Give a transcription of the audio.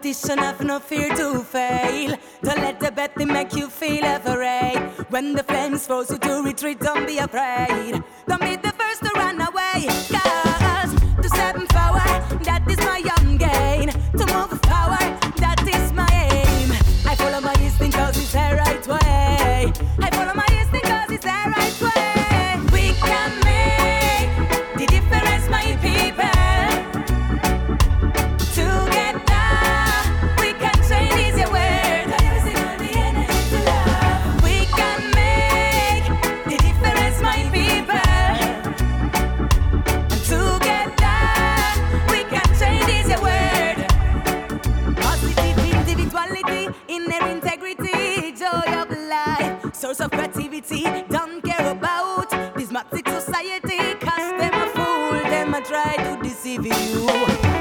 Competition have no fear to fail. Don't let the betting make you feel afraid. When the flames force you to retreat, don't be afraid. Don't be the first to run away. Cause to seven power, that is my young gain. To move with power, that is my aim. I follow my instinct cause it's the right way. I follow my instinct cause it's the right way. We can make the difference, my people. Inner integrity, joy of life, source of creativity, don't care about this matrix society, cause them a fool, them a try to deceive you.